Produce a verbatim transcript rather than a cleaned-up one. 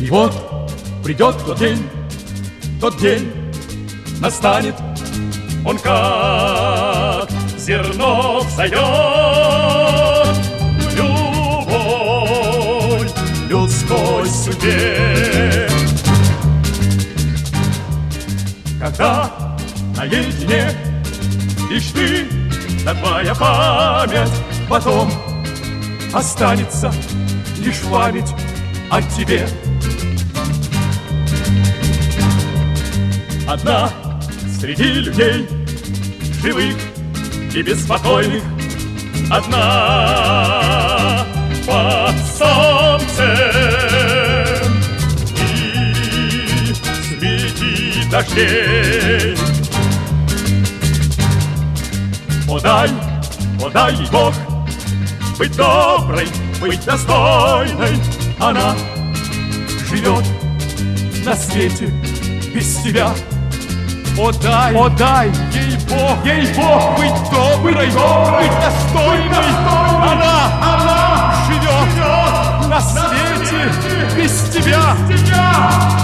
И вот придет тот день, тот день настанет, он как зерно взойдет. Любовь людской судьбе. Когда наедине лишь ты, да твоя память, потом останется лишь память о тебе. Одна среди людей, живых и беспокойных, одна под солнцем и среди дождей. О, дай, о, дай ей Бог быть доброй, быть достойной. Она живет на свете без тебя. О, дай, о, дай ей Бог, ей Бог быть доброй, быть, доброй, быть достойной. достойной. Она, она живет, живет на свете без тебя. Без тебя.